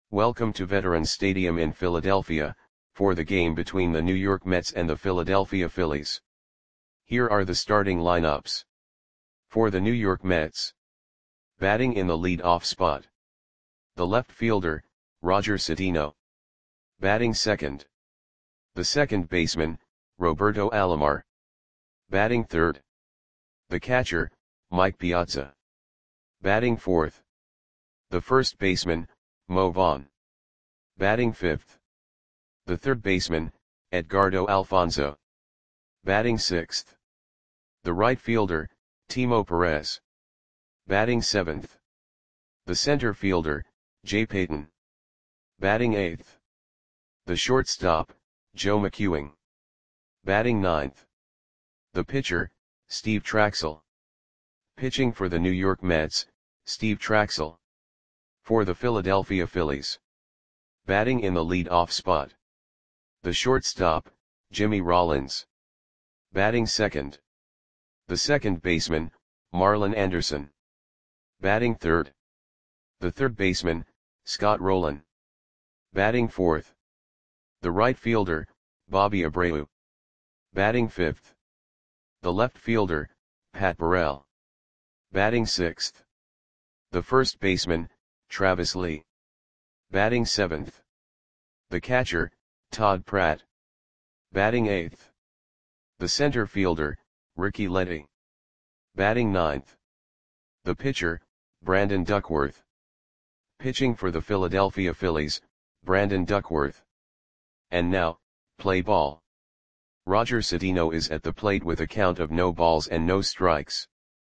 Welcome to Veterans Stadium in Philadelphia, for the game between the New York Mets and the Philadelphia Phillies. Here are the starting lineups. For the New York Mets. Batting in the lead-off spot. The left fielder, Roger Cedeno. Batting second. The second baseman, Roberto Alomar. Batting third. The catcher, Mike Piazza. Batting fourth. The first baseman, Mo Vaughn. Batting fifth. The third baseman, Edgardo Alfonzo. Batting sixth. The right fielder, Timo Perez. Batting seventh. The center fielder, Jay Payton. Batting eighth. The shortstop, Joe McEwing. Batting ninth. The pitcher, Steve Trachsel. Pitching for the New York Mets, Steve Trachsel. For the Philadelphia Phillies. Batting in the lead-off spot. The shortstop, Jimmy Rollins. Batting second. The second baseman, Marlon Anderson. Batting third. The third baseman, Scott Rolen. Batting fourth. The right fielder, Bobby Abreu. Batting fifth. The left fielder, Pat Burrell. Batting sixth. The first baseman, Travis Lee. Batting seventh. The catcher, Todd Pratt. Batting eighth. The center fielder, Ricky Letty. Batting ninth. The pitcher, Brandon Duckworth. Pitching for the Philadelphia Phillies, Brandon Duckworth. And now, play ball. Roger Cedeno is at the plate with a count of no balls and no strikes.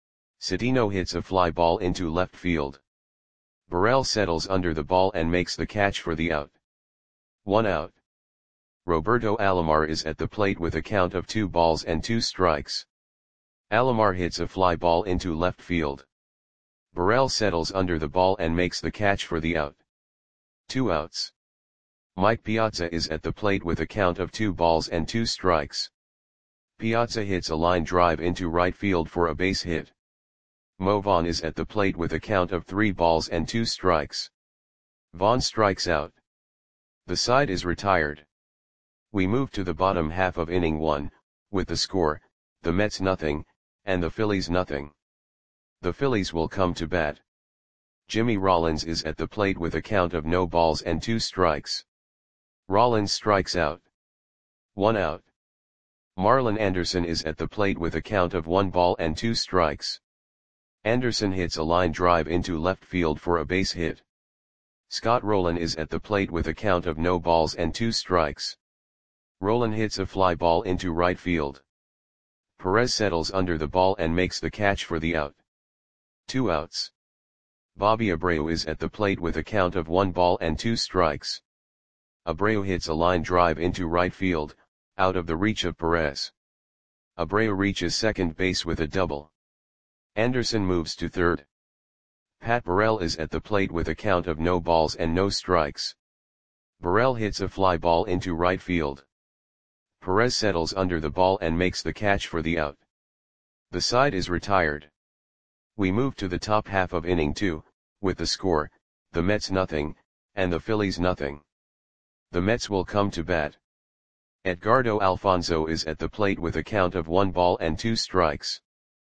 Cedeno hits a fly ball into left field. Burrell settles under the ball and makes the catch for the out. 1 out. Roberto Alomar is at the plate with a count of 2 balls and 2 strikes. Alomar hits a fly ball into left field. Burrell settles under the ball and makes the catch for the out. 2 outs. Mike Piazza is at the plate with a count of 2 balls and 2 strikes. Piazza hits a line drive into right field for a base hit. Mo Vaughn is at the plate with a count of 3 balls and 2 strikes. Vaughn strikes out. The side is retired. We move to the bottom half of inning 1, with the score, the Mets nothing, and the Phillies nothing. The Phillies will come to bat. Jimmy Rollins is at the plate with a count of no balls and 2 strikes. Rollins strikes out. 1 out. Marlon Anderson is at the plate with a count of 1 ball and 2 strikes. Anderson hits a line drive into left field for a base hit. Scott Rolen is at the plate with a count of no balls and 2 strikes. Rolen hits a fly ball into right field. Perez settles under the ball and makes the catch for the out. 2 outs. Bobby Abreu is at the plate with a count of 1 ball and 2 strikes. Abreu hits a line drive into right field, out of the reach of Perez. Abreu reaches second base with a double. Anderson moves to third. Pat Burrell is at the plate with a count of no balls and no strikes. Burrell hits a fly ball into right field. Perez settles under the ball and makes the catch for the out. The side is retired. We move to the top half of inning 2, with the score, the Mets nothing, and the Phillies nothing. The Mets will come to bat. Edgardo Alfonzo is at the plate with a count of 1 ball and 2 strikes.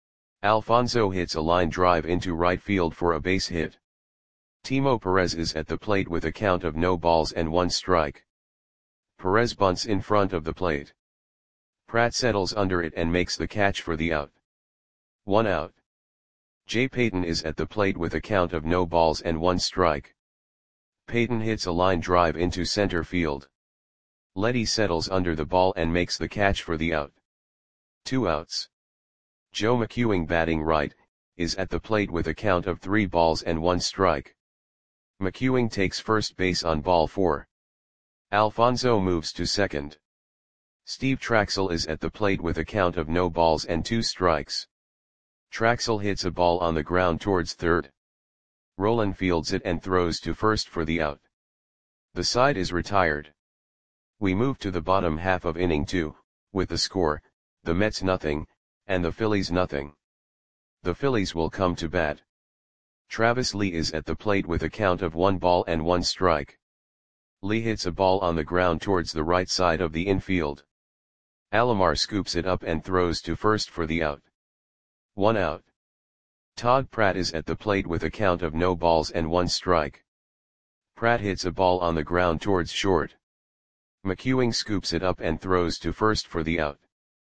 Alfonzo hits a line drive into right field for a base hit. Timo Perez is at the plate with a count of no balls and 1 strike. Perez bunts in front of the plate. Pratt settles under it and makes the catch for the out. 1 out. Jay Payton is at the plate with a count of no balls and 1 strike. Payton hits a line drive into center field. Letty settles under the ball and makes the catch for the out. 2 outs. Joe McEwing, batting right, is at the plate with a count of 3 balls and 1 strike. McEwing takes first base on ball 4. Alfonzo moves to second. Steve Trachsel is at the plate with a count of no balls and 2 strikes. Trachsel hits a ball on the ground towards third. Rolen fields it and throws to first for the out. The side is retired. We move to the bottom half of inning 2, with the score, the Mets nothing, and the Phillies nothing. The Phillies will come to bat. Travis Lee is at the plate with a count of 1 ball and 1 strike. Lee hits a ball on the ground towards the right side of the infield. Alomar scoops it up and throws to first for the out. 1 out. Todd Pratt is at the plate with a count of no balls and 1 strike. Pratt hits a ball on the ground towards short. McEwing scoops it up and throws to first for the out.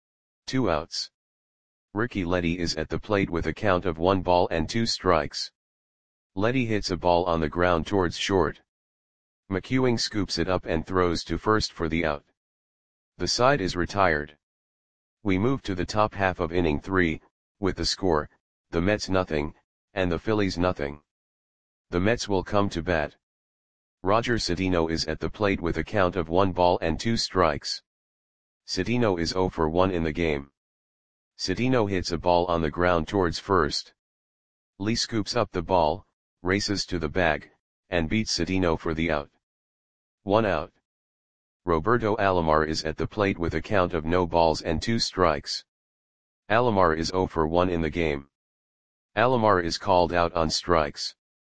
2 outs. Ricky Leddy is at the plate with a count of 1 ball and 2 strikes. Leddy hits a ball on the ground towards short. McEwing scoops it up and throws to first for the out. The side is retired. We move to the top half of inning 3, with the score, the Mets nothing, and the Phillies nothing. The Mets will come to bat. Roger Cedeno is at the plate with a count of 1 ball and 2 strikes. Cedeno is 0 for 1 in the game. Cedeno hits a ball on the ground towards first. Lee scoops up the ball, races to the bag, and beats Cedeno for the out. 1 out. Roberto Alomar is at the plate with a count of no balls and 2 strikes. Alomar is 0 for 1 in the game. Alomar is called out on strikes.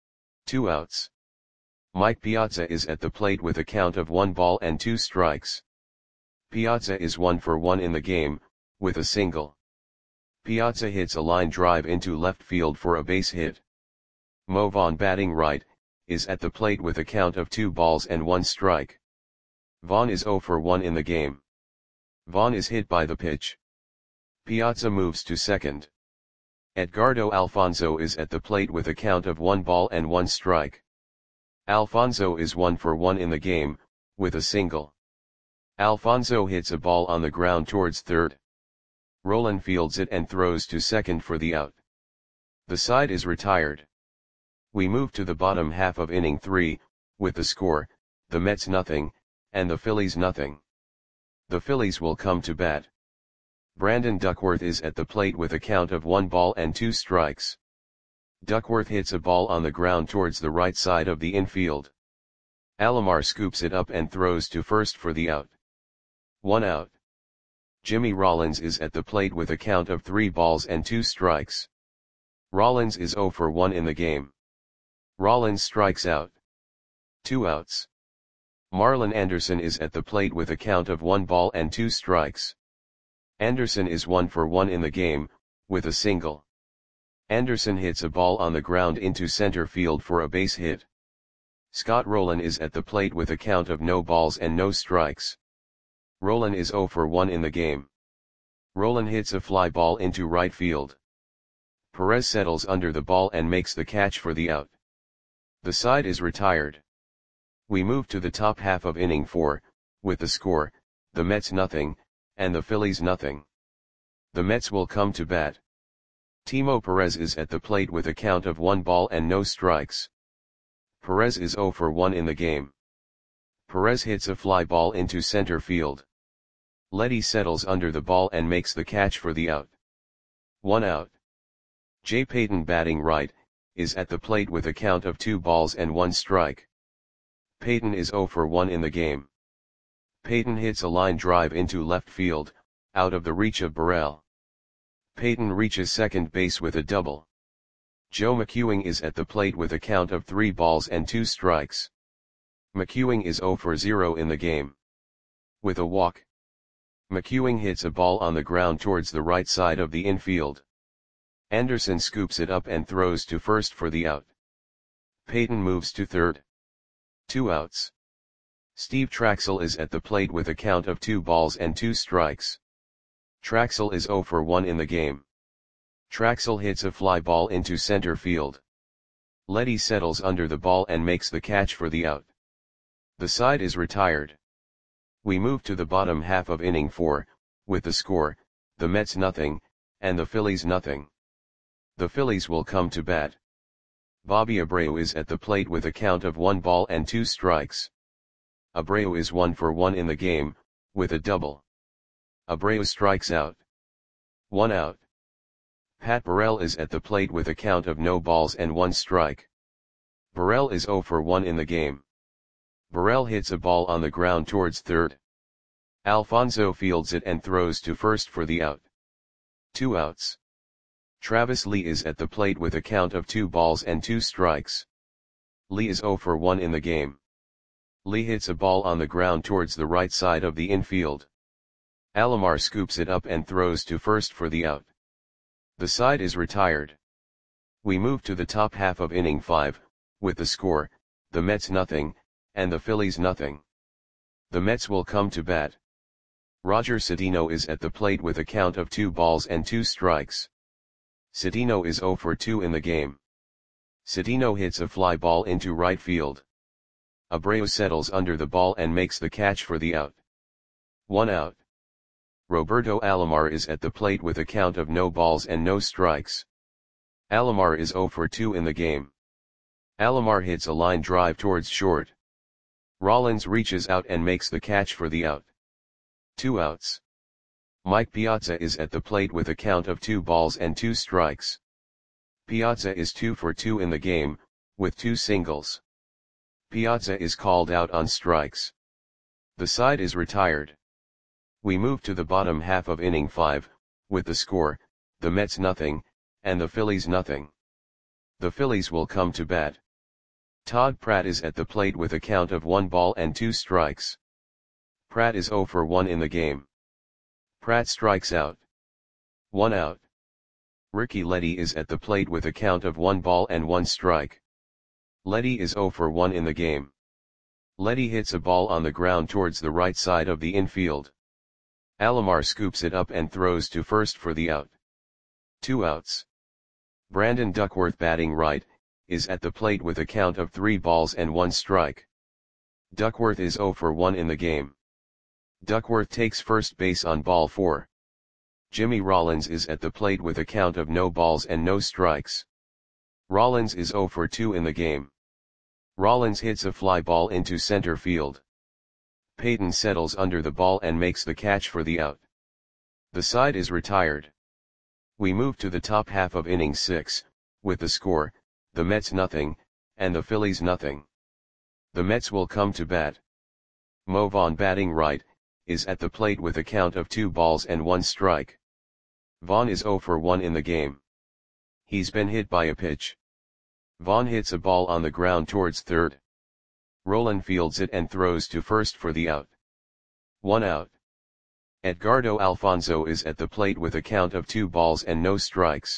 2 outs. Mike Piazza is at the plate with a count of 1 ball and 2 strikes. Piazza is 1 for 1 in the game, with a single. Piazza hits a line drive into left field for a base hit. Mo Vaughn, batting right, is at the plate with a count of 2 balls and 1 strike. Vaughn is 0 for 1 in the game. Vaughn is hit by the pitch. Piazza moves to second. Edgardo Alfonzo is at the plate with a count of 1 ball and 1 strike. Alfonzo is 1 for 1 in the game, with a single. Alfonzo hits a ball on the ground towards third. Roland fields it and throws to second for the out. The side is retired. We move to the bottom half of inning 3, with the score, the Mets nothing, and the Phillies nothing. The Phillies will come to bat. Brandon Duckworth is at the plate with a count of 1 ball and 2 strikes. Duckworth hits a ball on the ground towards the right side of the infield. Alomar scoops it up and throws to first for the out. 1 out. Jimmy Rollins is at the plate with a count of 3 balls and 2 strikes. Rollins is 0 for 1 in the game. Rollins strikes out. 2 outs. Marlon Anderson is at the plate with a count of 1 ball and 2 strikes. Anderson is 1 for 1 in the game, with a single. Anderson hits a ball on the ground into center field for a base hit. Scott Rowland is at the plate with a count of no balls and no strikes. Rowland is 0 for 1 in the game. Rowland hits a fly ball into right field. Perez settles under the ball and makes the catch for the out. The side is retired. We move to the top half of inning 4, with the score, the Mets nothing, and the Phillies nothing. The Mets will come to bat. Timo Perez is at the plate with a count of 1 ball and no strikes. Perez is 0 for 1 in the game. Perez hits a fly ball into center field. Leddy settles under the ball and makes the catch for the out. 1 out. Jay Payton, batting right, is at the plate with a count of 2 balls and 1 strike. Payton is 0 for 1 in the game. Payton hits a line drive into left field, out of the reach of Burrell. Payton reaches second base with a double. Joe McEwing is at the plate with a count of 3 balls and 2 strikes. McEwing is 0 for 0 in the game. With a walk. McEwing hits a ball on the ground towards the right side of the infield. Anderson scoops it up and throws to first for the out. Payton moves to third. 2 outs. Steve Traxel is at the plate with a count of 2 balls and 2 strikes. Traxel is 0 for 1 in the game. Traxel hits a fly ball into center field. Leddy settles under the ball and makes the catch for the out. The side is retired. We move to the bottom half of inning 4, with the score, the Mets nothing, and the Phillies nothing. The Phillies will come to bat. Bobby Abreu is at the plate with a count of 1 ball and 2 strikes. Abreu is 1 for 1 in the game, with a double. Abreu strikes out. 1 out. Pat Burrell is at the plate with a count of no balls and 1 strike. Burrell is 0 for 1 in the game. Burrell hits a ball on the ground towards third. Alfonzo fields it and throws to first for the out. 2 outs. Travis Lee is at the plate with a count of 2 balls and 2 strikes. Lee is 0 for 1 in the game. Lee hits a ball on the ground towards the right side of the infield. Alomar scoops it up and throws to first for the out. The side is retired. We move to the top half of inning 5, with the score, the Mets nothing, and the Phillies nothing. The Mets will come to bat. Roger Cedeno is at the plate with a count of 2 balls and 2 strikes. Cedeno is 0 for 2 in the game. Cedeno hits a fly ball into right field. Abreu settles under the ball and makes the catch for the out. 1 out. Roberto Alomar is at the plate with a count of no balls and no strikes. Alomar is 0 for 2 in the game. Alomar hits a line drive towards short. Rollins reaches out and makes the catch for the out. 2 outs. Mike Piazza is at the plate with a count of 2 balls and 2 strikes. Piazza is 2 for 2 in the game, with 2 singles. Piazza is called out on strikes. The side is retired. We move to the bottom half of inning 5, with the score, the Mets nothing, and the Phillies nothing. The Phillies will come to bat. Todd Pratt is at the plate with a count of 1 ball and 2 strikes. Pratt is 0 for 1 in the game. Pratt strikes out. 1 out. Ricky Leddy is at the plate with a count of 1 ball and 1 strike. Leddy is 0 for 1 in the game. Leddy hits a ball on the ground towards the right side of the infield. Alomar scoops it up and throws to first for the out. 2 outs. Brandon Duckworth, batting right, is at the plate with a count of 3 balls and 1 strike. Duckworth is 0 for 1 in the game. Duckworth takes first base on ball 4. Jimmy Rollins is at the plate with a count of no balls and no strikes. Rollins is 0 for 2 in the game. Rollins hits a fly ball into center field. Payton settles under the ball and makes the catch for the out. The side is retired. We move to the top half of inning 6, with the score, the Mets nothing, and the Phillies nothing. The Mets will come to bat. Mo Vaughn, batting right, is at the plate with a count of 2 balls and 1 strike. Vaughn is 0 for 1 in the game. He's been hit by a pitch. Vaughn hits a ball on the ground towards third. Roland fields it and throws to first for the out. 1 out. Edgardo Alfonzo is at the plate with a count of 2 balls and no strikes.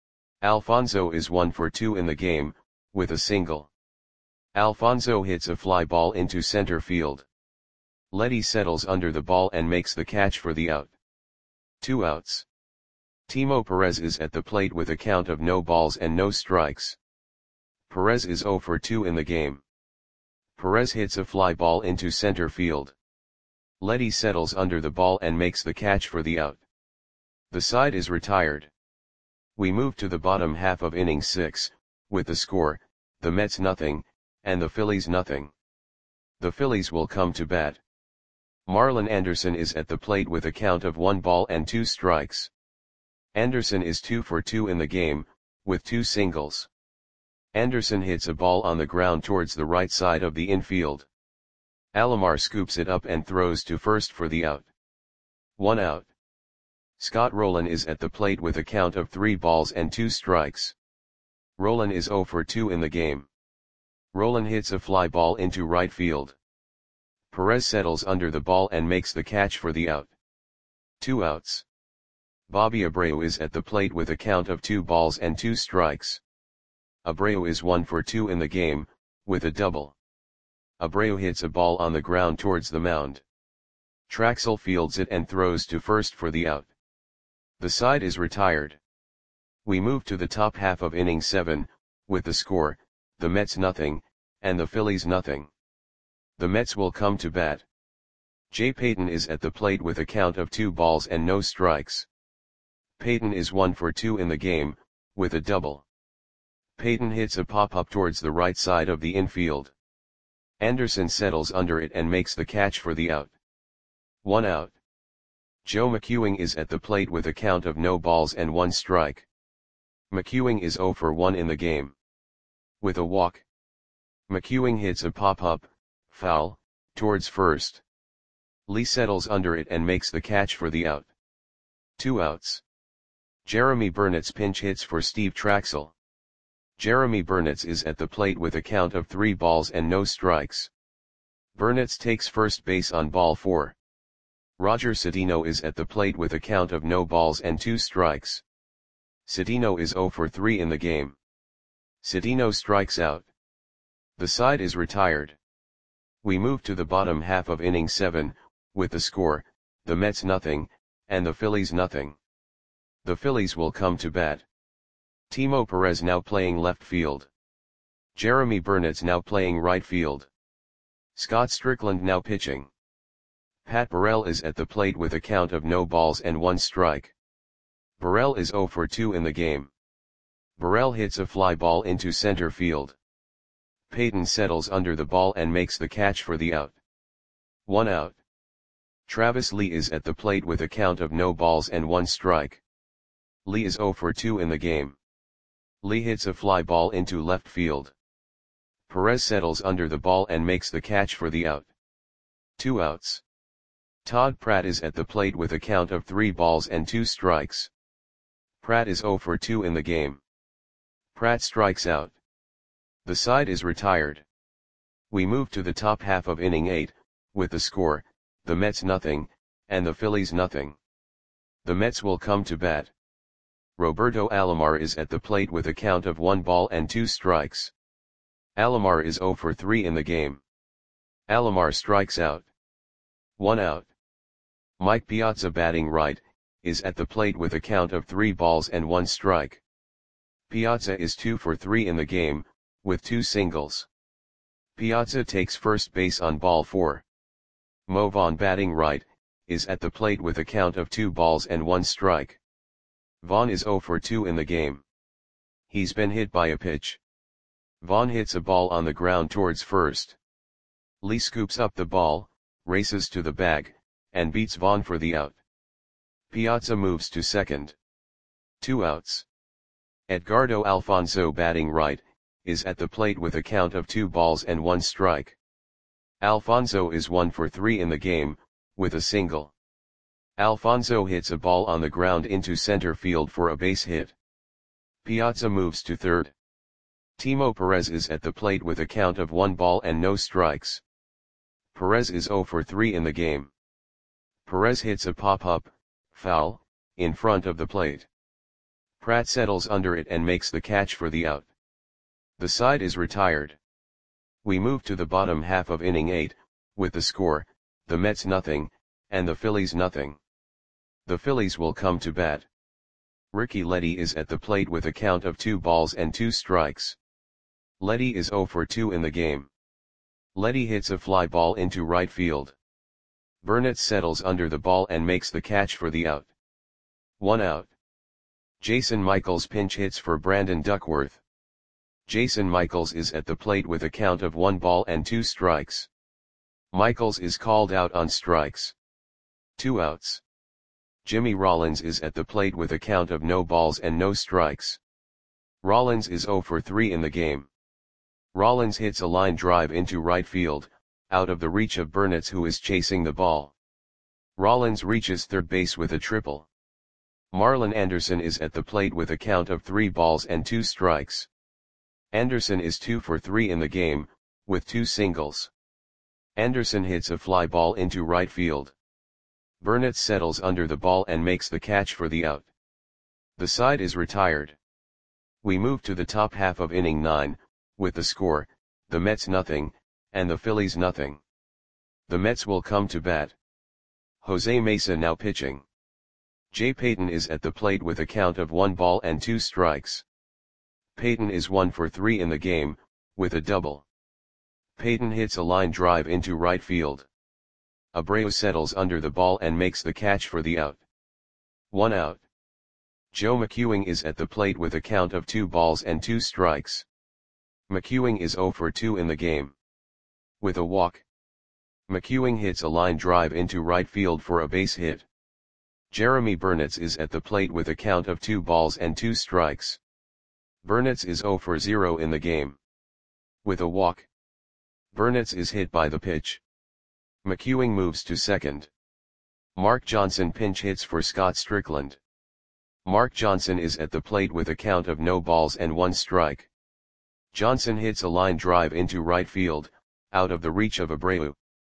Alfonzo is 1 for 2 in the game, with a single. Alfonzo hits a fly ball into center field. Leddy settles under the ball and makes the catch for the out. 2 outs. Timo Perez is at the plate with a count of no balls and no strikes. Perez is 0 for 2 in the game. Perez hits a fly ball into center field. Leddy settles under the ball and makes the catch for the out. The side is retired. We move to the bottom half of inning 6, with the score, the Mets nothing, and the Phillies nothing. The Phillies will come to bat. Marlon Anderson is at the plate with a count of 1 ball and 2 strikes. Anderson is 2 for 2 in the game, with 2 singles. Anderson hits a ball on the ground towards the right side of the infield. Alomar scoops it up and throws to first for the out. 1 out. Scott Rowland is at the plate with a count of 3 balls and 2 strikes. Rowland is 0 for 2 in the game. Rowland hits a fly ball into right field. Perez settles under the ball and makes the catch for the out. 2 outs. Bobby Abreu is at the plate with a count of 2 balls and 2 strikes. Abreu is 1 for 2 in the game, with a double. Abreu hits a ball on the ground towards the mound. Traxel fields it and throws to first for the out. The side is retired. We move to the top half of inning 7, with the score, the Mets nothing, and the Phillies nothing. The Mets will come to bat. Jay Payton is at the plate with a count of 2 balls and no strikes. Payton is 1 for 2 in the game, with a double. Payton hits a pop-up towards the right side of the infield. Anderson settles under it and makes the catch for the out. 1 out. Joe McEwing is at the plate with a count of no balls and 1 strike. McEwing is 0 for 1 in the game. With a walk. McEwing hits a pop-up, foul, towards first. Lee settles under it and makes the catch for the out. 2 outs. Jeremy Burnitz pinch hits for Steve Traxel. Jeremy Burnitz is at the plate with a count of 3 balls and no strikes. Burnitz takes first base on ball 4. Roger Cedeno is at the plate with a count of no balls and 2 strikes. Cedeno is 0 for 3 in the game. Cedeno strikes out. The side is retired. We move to the bottom half of inning 7, with the score, the Mets nothing, and the Phillies nothing. The Phillies will come to bat. Timo Perez now playing left field. Jeremy Burnitz now playing right field. Scott Strickland now pitching. Pat Burrell is at the plate with a count of no balls and 1 strike. Burrell is 0 for 2 in the game. Burrell hits a fly ball into center field. Payton settles under the ball and makes the catch for the out. 1 out. Travis Lee is at the plate with a count of no balls and 1 strike. Lee is 0 for 2 in the game. Lee hits a fly ball into left field. Perez settles under the ball and makes the catch for the out. 2 outs. Todd Pratt is at the plate with a count of 3 balls and 2 strikes. Pratt is 0 for 2 in the game. Pratt strikes out. The side is retired. We move to the top half of inning 8, with the score, the Mets nothing, and the Phillies nothing. The Mets will come to bat. Roberto Alomar is at the plate with a count of 1 ball and 2 strikes. Alomar is 0 for 3 in the game. Alomar strikes out. 1 out. Mike Piazza batting right, is at the plate with a count of 3 balls and 1 strike. Piazza is 2 for 3 in the game, with 2 singles. Piazza takes first base on ball 4. Mo Vaughn batting right, is at the plate with a count of 2 balls and 1 strike. Vaughn is 0 for 2 in the game. He's been hit by a pitch. Vaughn hits a ball on the ground towards first. Lee scoops up the ball, races to the bag, and beats Vaughn for the out. Piazza moves to second. 2 outs. Edgardo Alfonso batting right, is at the plate with a count of 2 balls and 1 strike. Alfonso is 1 for 3 in the game, with a single. Alfonso hits a ball on the ground into center field for a base hit. Piazza moves to third. Timo Perez is at the plate with a count of 1 ball and no strikes. Perez is 0 for 3 in the game. Perez hits a pop-up, foul, in front of the plate. Pratt settles under it and makes the catch for the out. The side is retired. We move to the bottom half of inning 8, with the score, the Mets nothing, and the Phillies nothing. The Phillies will come to bat. Ricky Leddy is at the plate with a count of 2 balls and 2 strikes. Leddy is 0 for 2 in the game. Leddy hits a fly ball into right field. Burnitz settles under the ball and makes the catch for the out. 1 out. Jason Michaels pinch hits for Brandon Duckworth. Jason Michaels is at the plate with a count of 1 ball and 2 strikes. Michaels is called out on strikes. 2 outs. Jimmy Rollins is at the plate with a count of no balls and no strikes. Rollins is 0 for 3 in the game. Rollins hits a line drive into right field, out of the reach of Burnitz, who is chasing the ball. Rollins reaches third base with a triple. Marlon Anderson is at the plate with a count of 3 balls and 2 strikes. Anderson is 2 for 3 in the game, with 2 singles. Anderson hits a fly ball into right field. Burnitz settles under the ball and makes the catch for the out. The side is retired. We move to the top half of inning 9, with the score, the Mets nothing, and the Phillies nothing. The Mets will come to bat. Jose Mesa now pitching. Jay Payton is at the plate with a count of 1 ball and 2 strikes. Payton is 1 for 3 in the game, with a double. Payton hits a line drive into right field. Abreu settles under the ball and makes the catch for the out. 1 out. Joe McEwing is at the plate with a count of 2 balls and 2 strikes. McEwing is 0 for 2 in the game. With a walk. McEwing hits a line drive into right field for a base hit. Jeremy Burnitz is at the plate with a count of 2 balls and 2 strikes. Burnitz is 0 for 0 in the game. With a walk. Burnitz is hit by the pitch. McEwing moves to second. Mark Johnson pinch hits for Scott Strickland. Mark Johnson is at the plate with a count of no balls and 1 strike. Johnson hits a line drive into right field, out of the reach of Abreu.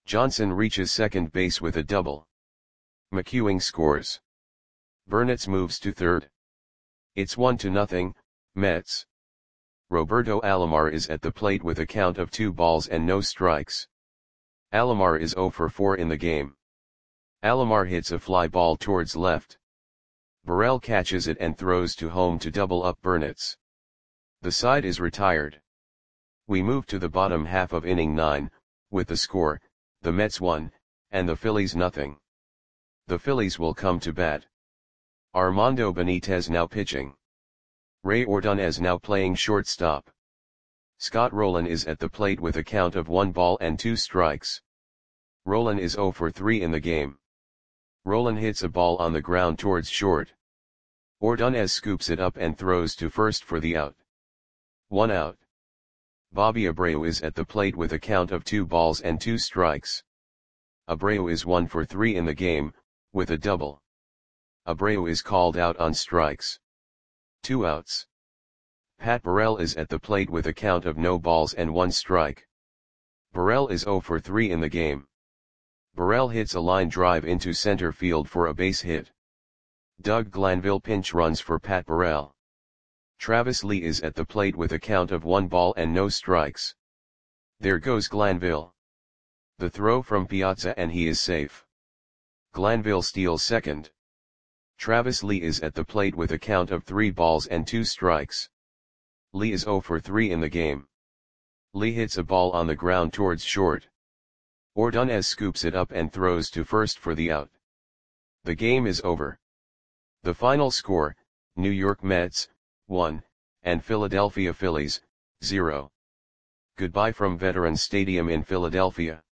Johnson reaches second base with a double. McEwing scores. Burnitz moves to third. It's 1-0, Mets. Roberto Alomar is at the plate with a count of 2 balls and no strikes. Alomar is 0 for 4 in the game. Alomar hits a fly ball towards left. Burrell catches it and throws to home to double up Burnitz. The side is retired. We move to the bottom half of inning 9, with the score, the Mets 1, and the Phillies 0. The Phillies will come to bat. Armando Benitez now pitching. Ray Ordonez now playing shortstop. Scott Rowland is at the plate with a count of 1 ball and 2 strikes. Rowland is 0 for 3 in the game. Rowland hits a ball on the ground towards short. Ordonez scoops it up and throws to first for the out. 1 out. Bobby Abreu is at the plate with a count of 2 balls and 2 strikes. Abreu is 1 for 3 in the game, with a double. Abreu is called out on strikes. 2 outs. Pat Burrell is at the plate with a count of no balls and 1 strike. Burrell is 0 for 3 in the game. Burrell hits a line drive into center field for a base hit. Doug Glanville pinch runs for Pat Burrell. Travis Lee is at the plate with a count of 1 ball and no strikes. There goes Glanville. The throw from Piazza and he is safe. Glanville steals second. Travis Lee is at the plate with a count of 3 balls and 2 strikes. Lee is 0 for 3 in the game. Lee hits a ball on the ground towards short. Ordonez scoops it up and throws to first for the out. The game is over. The final score, New York Mets, 1, and Philadelphia Phillies, 0. Goodbye from Veterans Stadium in Philadelphia.